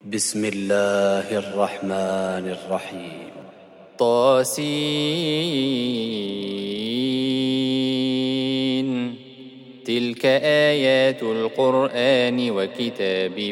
بسم الله الرحمن الرحيم. طاسين. تلك آيات القرآن وكتاب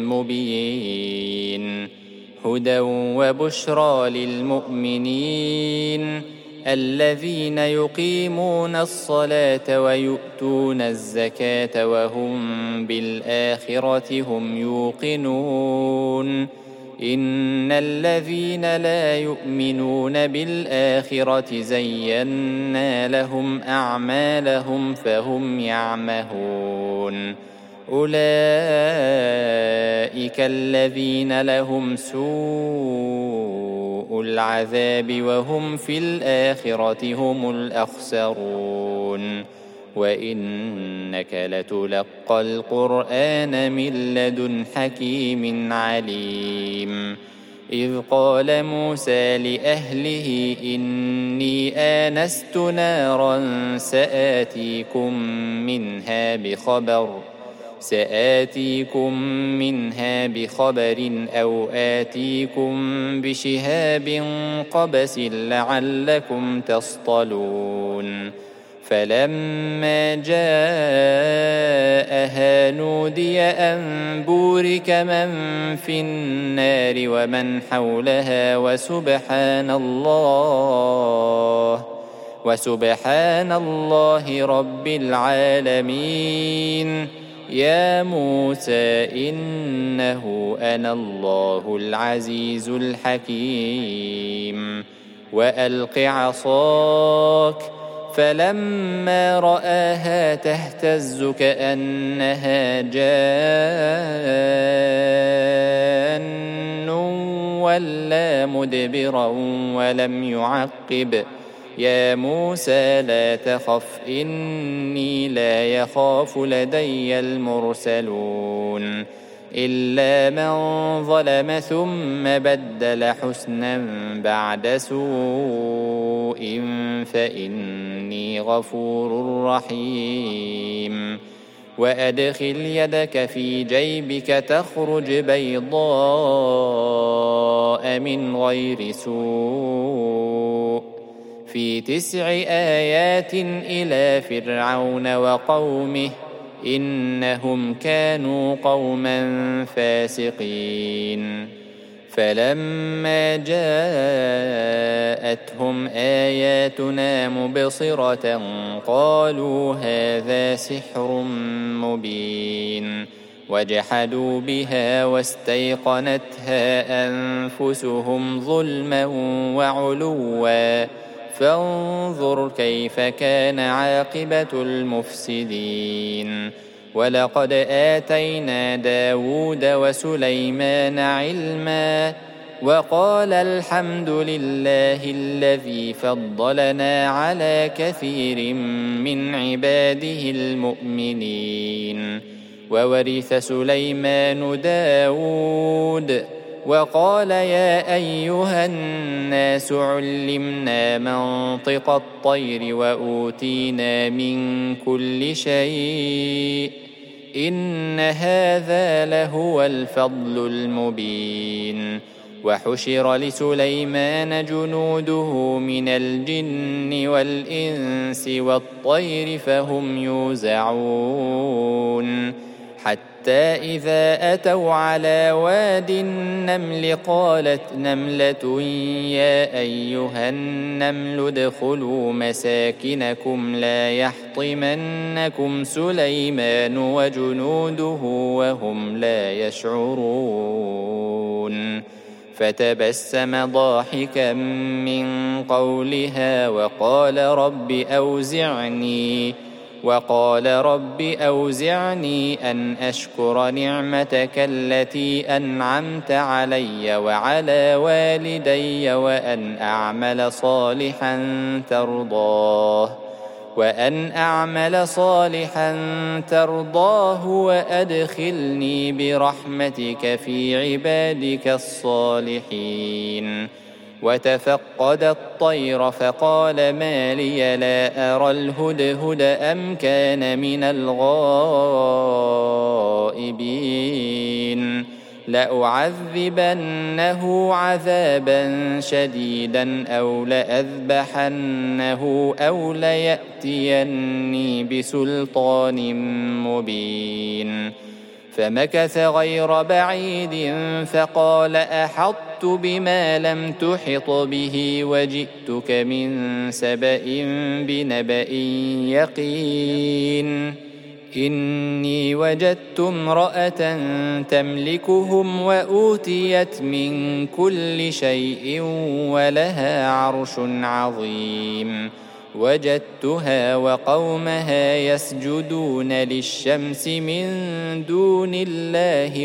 مبين، هدى وبشرى للمؤمنين الذين يقيمون الصلاة ويؤتون الزكاة وهم بالآخرة هم يوقنون. إن الذين لا يؤمنون بالآخرة زينا لهم أعمالهم فهم يعمهون. أولئك الذين لهم سوء العذاب وهم في الآخرة هم الأخسرون. وإنك لتلقى القرآن من لدن حكيم عليم. إذ قال موسى لأهله إني آنست نارا سآتيكم منها بخبر أو آتيكم بشهاب قبس لعلكم تصطلون. فلما جاءها نودي أن بورك من في النار ومن حولها وسبحان الله رب العالمين. يا موسى إنه أنا الله العزيز الحكيم. وألق عصاك. فلما رآها تهتز كأنها جان ولا مدبرا ولم يعقب. يا موسى لا تخف إني لا يخاف لدي المرسلون. إلا من ظلم ثم بدل حسنا بعد سوء فإني غفور رحيم. وأدخل يدك في جيبك تخرج بيضاء من غير سوء في 9 آيات إلى فرعون وقومه إنهم كانوا قوما فاسقين. فلما جاءتهم آياتنا مبصرة قالوا هذا سحر مبين. وجحدوا بها واستيقنتها أنفسهم ظلما وعلوا فانظر كيف كان عاقبة المفسدين. ولقد آتينا داود وسليمان علما وقال الحمد لله الذي فضلنا على كثير من عباده المؤمنين. وورث سليمان داود وقال يا أيها الناس علمنا منطق الطير وأوتينا من كل شيء إن هذا لهو الفضل المبين. وحشر لسليمان جنوده من الجن والإنس والطير فهم يوزعون. حتى إذا أتوا على واد النمل قالت نملة يا أيها النمل ادخلوا مساكنكم لا يحطمنكم سليمان وجنوده وهم لا يشعرون. فتبسم ضاحكا من قولها وقال رب أوزعني أن أشكر نعمتك التي أنعمت علي وعلى والدي وأن أعمل صالحا ترضاه وأدخلني برحمتك في عبادك الصالحين. وتفقد الطير فقال ما لي لا أرى الهدهد أم كان من الغائبين. لأعذبنه عذابا شديدا أو لأذبحنه أو ليأتيني بسلطان مبين. فمكث غير بعيد فقال أحطت بما لم تحط به وجئتك من سبأ بنبأ يقين. إني وجدت امرأة تملكهم وأوتيت من كل شيء ولها عرش عظيم. وجدتها وقومها يسجدون للشمس من دون الله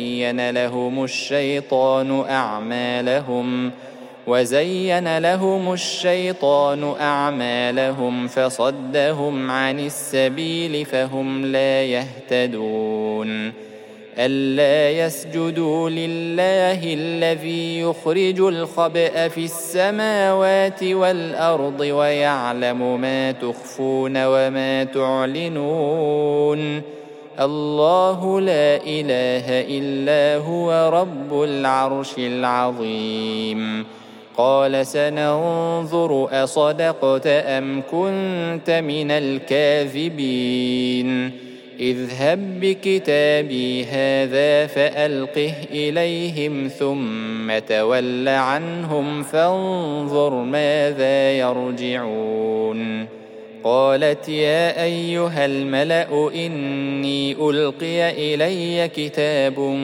وزين لهم الشيطان أعمالهم فصدهم عن السبيل فهم لا يهتدون. ألا يسجدوا لله الذي يخرج الخبأ في السماوات والأرض ويعلم ما تخفون وما تعلنون. الله لا إله إلا هو رب العرش العظيم. قال سننظر أصدقت أم كنت من الكاذبين. اذهب بكتابي هذا فألقه إليهم ثم تول عنهم فانظر ماذا يرجعون. قالت يا أيها الملأ إني ألقي إلي كتاب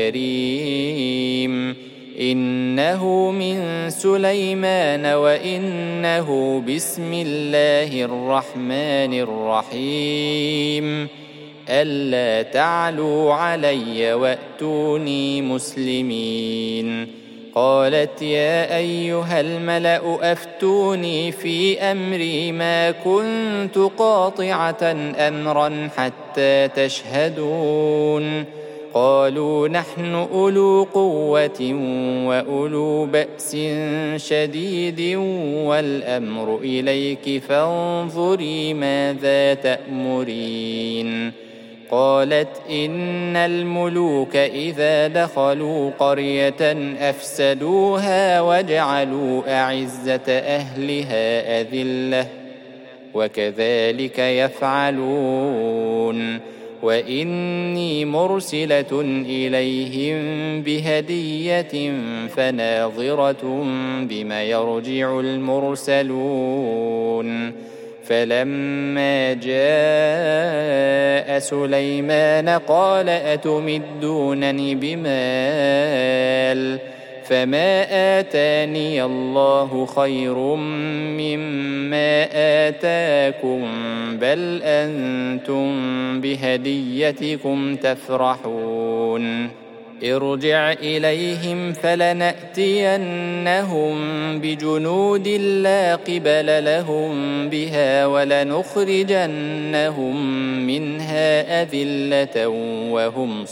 كريم إنه من سليمان وإنه بسم الله الرحمن الرحيم ألا تعلوا علي وأتوني مسلمين. قالت يا أيها الملأ أفتوني في أمري ما كنت قاطعة أمرا حتى تشهدون. قالوا نحن أولو قوة وأولو بأس شديد والأمر إليك فانظري ماذا تأمرين. قالت إن الملوك إذا دخلوا قرية أفسدوها وجعلوا أعزة أهلها أذلة وكذلك يفعلون. وإني مرسلة إليهم بهدية فناظرة بما يرجع المرسلون. فلما جاء سليمان قال أتمدونني بمال فما آتاني الله خير مما آتاكم بل أنتم بهديتكم تفرحون. ارجع إليهم فلنأتينهم بجنود لا قبل لهم بها ولنخرجنهم منها أذلة وهم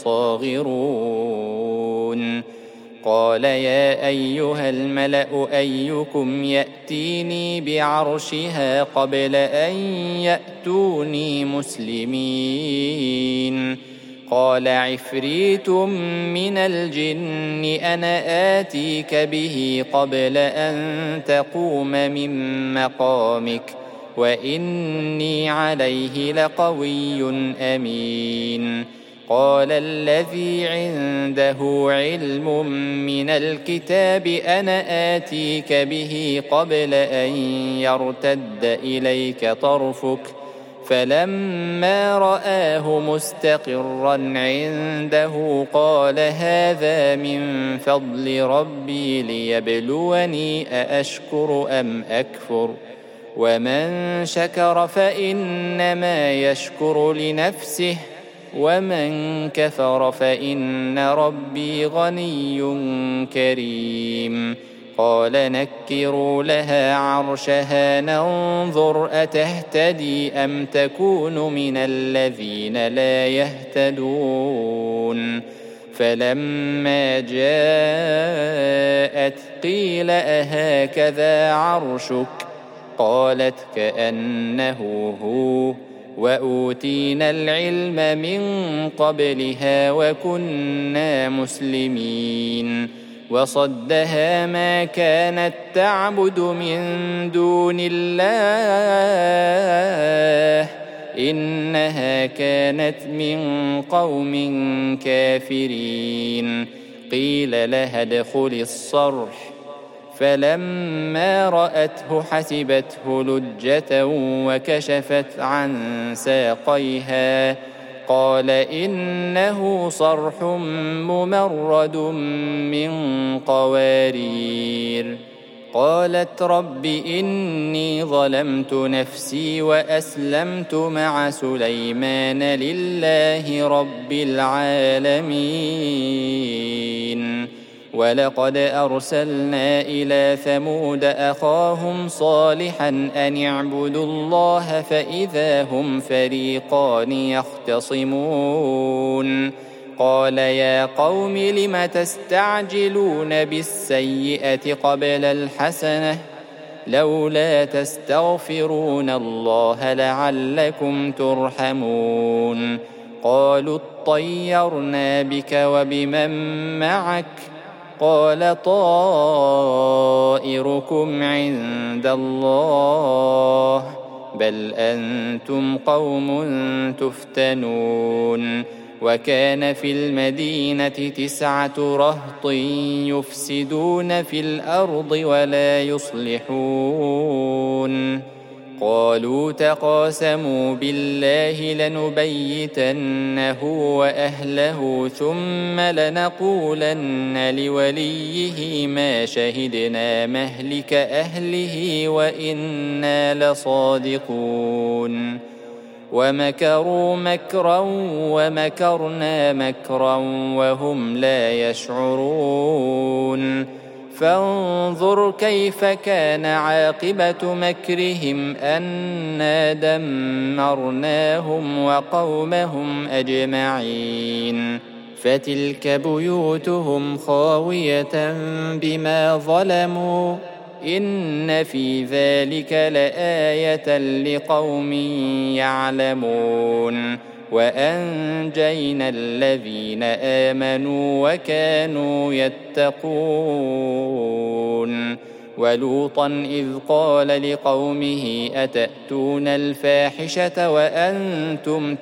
صاغرون. قال يا أيها الملأ أيكم يأتيني بعرشها قبل أن يأتوني مسلمين. قال عفريت من الجن أنا آتيك به قبل أن تقوم من مقامك وإني عليه لقوي أمين. قال الذي عنده علم من الكتاب أنا آتيك به قبل أن يرتد إليك طرفك فلما رآه مستقرا عنده قال هذا من فضل ربي ليبلوني أأشكر أم أكفر ومن شكر فإنما يشكر لنفسه ومن كفر فإن ربي غني كريم. قال نكروا لها عرشها ننظر أتهتدي أم تكون من الذين لا يهتدون. فلما جاءت قيل أهكذا عرشك قالت كأنه هو وأوتينا العلم من قبلها وكنا مسلمين وصدها ما كانت تعبد من دون الله إنها كانت من قوم كافرين قيل لها ادخل الصرح فلما رأته حسبته لجة وكشفت عن ساقيها قال إنه صرح ممرد من قوارير قالت رب إني ظلمت نفسي وأسلمت مع سليمان لله رب العالمين ولقد أرسلنا إلى ثمود أخاهم صالحا أن اعبدوا الله فإذا هم فريقان يختصمون قال يا قوم لم تستعجلون بالسيئة قبل الحسنة لولا تستغفرون الله لعلكم ترحمون قالوا اطيرنا بك وبمن معك قال طائركم عند الله بل أنتم قوم تفتنون وكان في المدينة 9 رهط يفسدون في الأرض ولا يصلحون قالوا تقاسموا بالله لنبيتنه وأهله ثم لنقولن لوليه ما شهدنا مهلك أهله وإنا لصادقون ومكروا مكرا ومكرنا مكرا وهم لا يشعرون فانظر كيف كان عاقبة مكرهم أنا دمرناهم وقومهم أجمعين فتلك بيوتهم خاوية بما ظلموا إن في ذلك لآية لقوم يعلمون وأنجينا الذين آمنوا وكانوا يتقون ولوطا إذ قال لقومه أتأتون الفاحشة وأنتم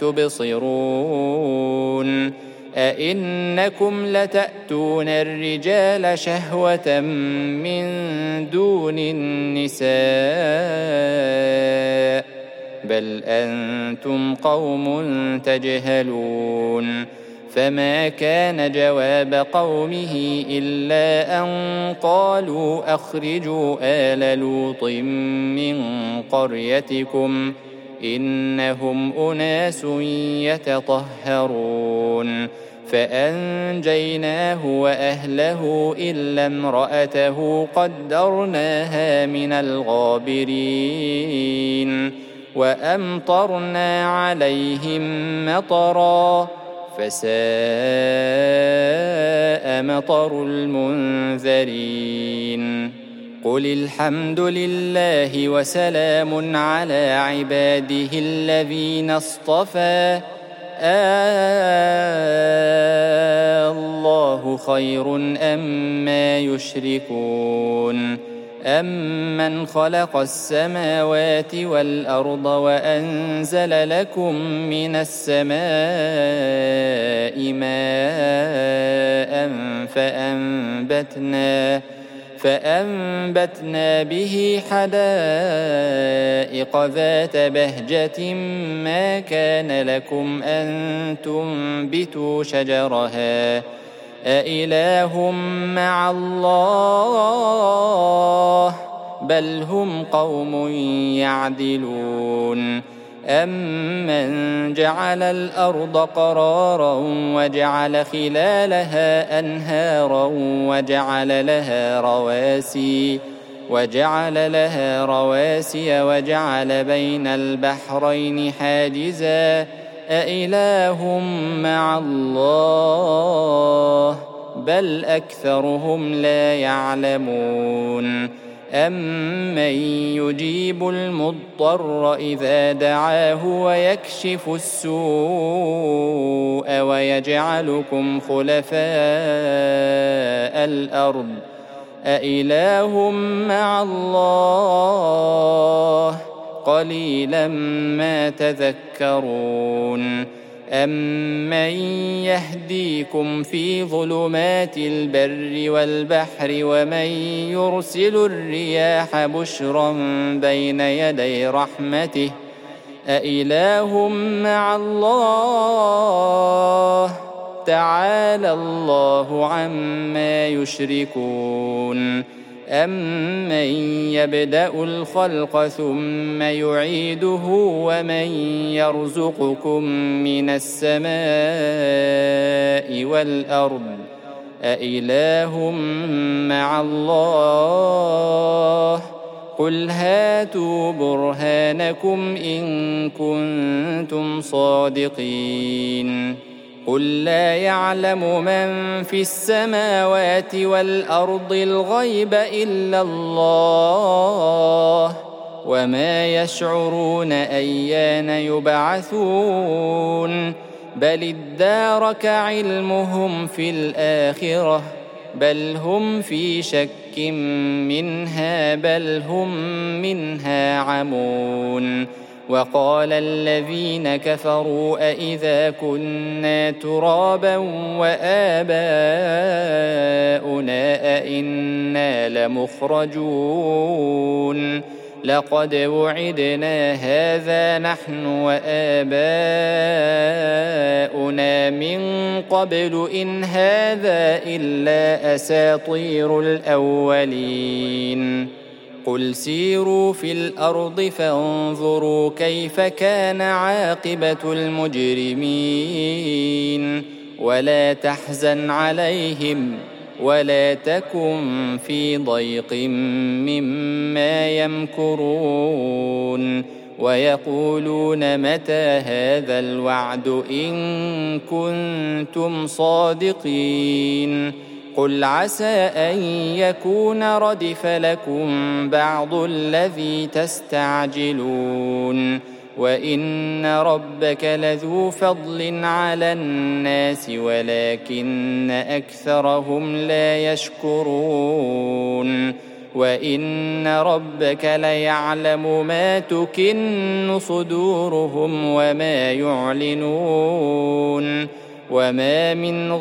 تبصرون أئنكم لتأتون الرجال شهوة من دون النساء بل أنتم قوم تجهلون فما كان جواب قومه إلا أن قالوا أخرجوا آل لوط من قريتكم إنهم أناس يتطهرون فأنجيناه وأهله إلا امرأته قدرناها من الغابرين وأمطرنا عليهم مطرا فساء مطر المنذرين قل الحمد لله وسلام على عباده الذين اصطفى الله خير أما يشركون أمن خلق السماوات والأرض وأنزل لكم من السماء ماء فأنبتنا به حدائق ذات بهجة ما كان لكم أن تنبتوا شجرها أإله مع الله بل هم قوم يعدلون أمن جعل الأرض قرارا وجعل خلالها أنهارا وجعل لها رواسي وجعل بين البحرين حاجزا أإله مع الله بل أكثرهم لا يعلمون أَمَّن يُجِيبُ الْمُضْطَرَّ إِذَا دَعَاهُ وَيَكْشِفُ السُّوءَ وَيَجْعَلُكُمْ خُلَفَاءَ الْأَرْضِ أَإِلَٰهٌ مَّعَ اللَّهِ قَلِيلًا مَّا تَذَكَّرُونَ أَمَّن يَهْدِيكُمْ فِي ظُلُمَاتِ الْبَرِّ وَالْبَحْرِ وَمَن يُرْسِلُ الرِّيَاحَ بُشْرًا بَيْنَ يَدَيْ رَحْمَتِهِ أَإِلَٰهٌ مَّعَ اللَّهِ تَعَالَى اللَّهُ عَمَّا يُشْرِكُونَ أَمَّن يَبْدَأُ الْخَلْقَ ثُمَّ يُعِيدُهُ وَمَن يَرْزُقُكُم مِّنَ السَّمَاءِ وَالْأَرْضِ أَإِلَٰهٌ مَّعَ اللَّهِ قُلْ هَاتُوا بُرْهَانَكُمْ إِن كُنتُمْ صَادِقِينَ قُل لَّا يَعْلَمُ مَن فِي السَّمَاوَاتِ وَالْأَرْضِ الْغَيْبَ إِلَّا اللَّهُ وَمَا يَشْعُرُونَ أَيَّانَ يُبْعَثُونَ بَلِ ادَّارَكَ عِلْمُهُمْ فِي الْآخِرَةِ بَلْ هُمْ فِي شَكٍّ مِّنْهَا بَلْ هُمْ مِنْهَا عَمُونَ وَقَالَ الَّذِينَ كَفَرُوا أَإِذَا كُنَّا تُرَابًا وَآبَاؤُنَا أَإِنَّا لَمُخْرَجُونَ لَقَدْ وُعِدْنَا هَٰذَا نَحْنُ وَآبَاؤُنَا مِن قَبْلُ إِنْ هَٰذَا إِلَّا أَسَاطِيرُ الْأَوَّلِينَ قُلْ سِيرُوا فِي الْأَرْضِ فَانظُرُوا كَيْفَ كَانَ عَاقِبَةُ الْمُجْرِمِينَ وَلَا تَحْزَنْ عَلَيْهِمْ وَلَا تَكُن فِي ضَيْقٍ مِّمَّا يَمْكُرُونَ وَيَقُولُونَ مَتَىٰ هَٰذَا الْوَعْدُ إِن كُنتُمْ صَادِقِينَ قُلْ عَسَىٰ أَن يَكُونَ رَدِفَ لَكُم بَعْضُ الَّذِي تَسْتَعْجِلُونَ وَإِنَّ رَبَّكَ لَذُو فَضْلٍ عَلَى النَّاسِ وَلَٰكِنَّ أَكْثَرَهُمْ لَا يَشْكُرُونَ وَإِنَّ رَبَّكَ لَيَعْلَمُ مَا تُكِنُّ صُدُورُهُمْ وَمَا يُعْلِنُونَ وَمَا مِنْ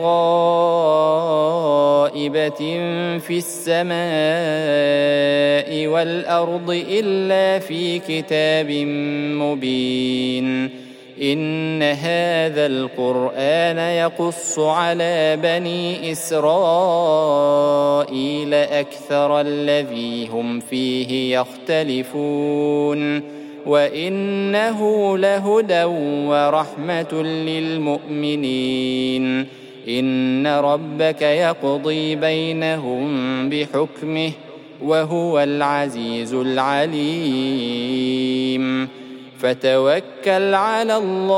غَائِبَةٍ فِي السَّمَاءِ وَالْأَرْضِ إِلَّا فِي كِتَابٍ مُّبِينٍ إِنَّ هَٰذَا الْقُرْآنَ يَقُصُّ عَلَىٰ بَنِي إِسْرَائِيلَ أَكْثَرَ الَّذِي هُمْ فِيهِ يَخْتَلِفُونَ وَإِنَّهُ لَهُدًى وَرَحْمَةٌ لِّلْمُؤْمِنِينَ إِنَّ رَبَّكَ يَقْضِي بَيْنَهُم بِحُكْمِهِ وَهُوَ الْعَزِيزُ الْعَلِيمُ فَتَوَكَّلْ عَلَى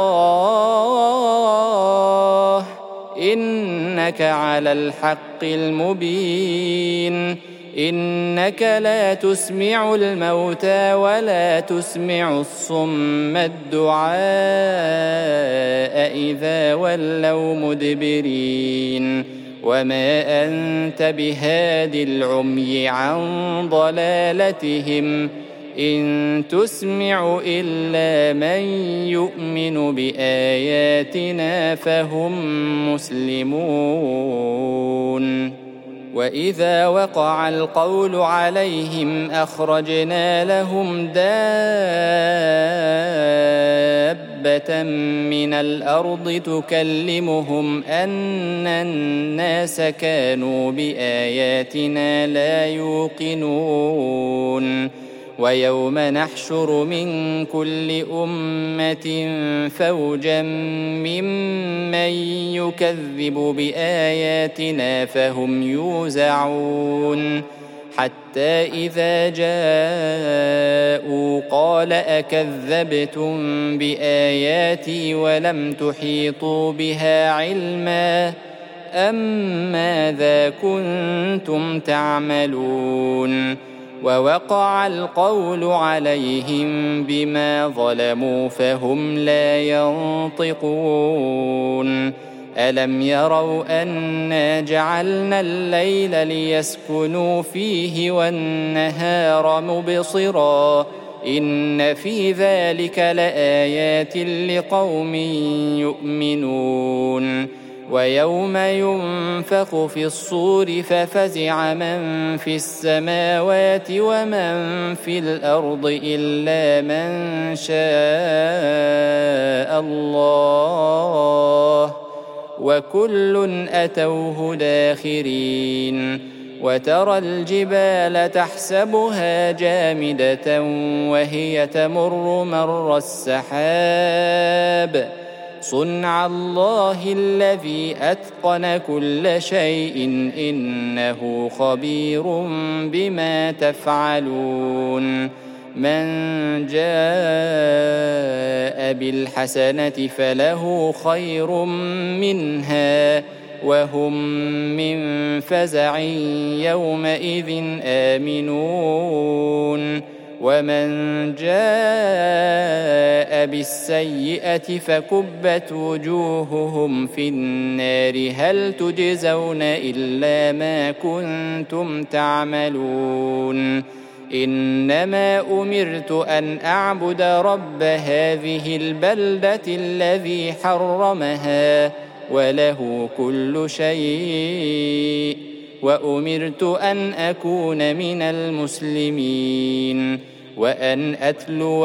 اللَّهِ إِنَّكَ عَلَى الْحَقِّ الْمُبِينِ إِنَّكَ لَا تُسْمِعُ الْمَوْتَىٰ وَلَا تُسْمِعُ الصُّمَّ الدُّعَاءَ إِذَا وَلَّوْا مُدْبِرِينَ وَمَا أَنتَ بِهَادِ الْعُمْيِ عَن ضَلَالَتِهِمْ إِن تُسْمِعُ إِلَّا مَن يُؤْمِنُ بِآيَاتِنَا فَهُم مُّسْلِمُونَ وَإِذَا وَقَعَ الْقَوْلُ عَلَيْهِمْ أَخْرَجْنَا لَهُمْ دَابَّةً مِّنَ الْأَرْضِ تُكَلِّمُهُمْ أَنَّ النَّاسَ كَانُوا بِآيَاتِنَا لَا يُوقِنُونَ وَيَوْمَ نَحْشُرُ مِن كُلِّ أُمَّةٍ فَوْجًا مِّمَّن يُكَذِّبُ بِآيَاتِنَا فَهُمْ يُوزَعُونَ حَتَّىٰ إِذَا جَاءُوا قَالَ أَكَذَّبْتُم بِآيَاتِي وَلَمْ تُحِيطُوا بِهَا عِلْمًا أَمَّاذَا كُنتُمْ تَعْمَلُونَ ووقع القول عليهم بما ظلموا فهم لا ينطقون ألم يروا أنا جعلنا الليل ليسكنوا فيه والنهار مبصرا إن في ذلك لآيات لقوم يؤمنون ويوم ينفخ في الصور ففزع من في السماوات ومن في الأرض إلا من شاء الله وكل أتوه داخرين وترى الجبال تحسبها جامدة وهي تمر مر السحاب صنع الله الذي أتقن كل شيء إنه خبير بما تفعلون من جاء بالحسنة فله خير منها وهم من فزع يومئذ آمنون ومن جاء بالسيئة فكبت وجوههم في النار هل تجزون إلا ما كنتم تعملون إنما أمرت أن أعبد رب هذه البلدة الذي حرمها وله كل شيء وأمرت أن أكون من المسلمين وأن أتلو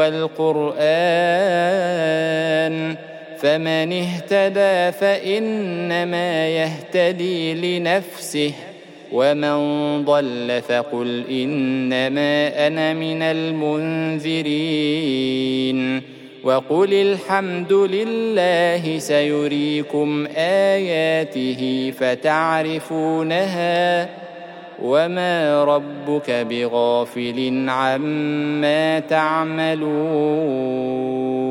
القرآن فمن اهتدى فإنما يهتدي لنفسه ومن ضل فقل إنما أنا من المنذرين وقل الحمد لله سيريكم آياته فتعرفونها وما ربك بغافل عما تعملون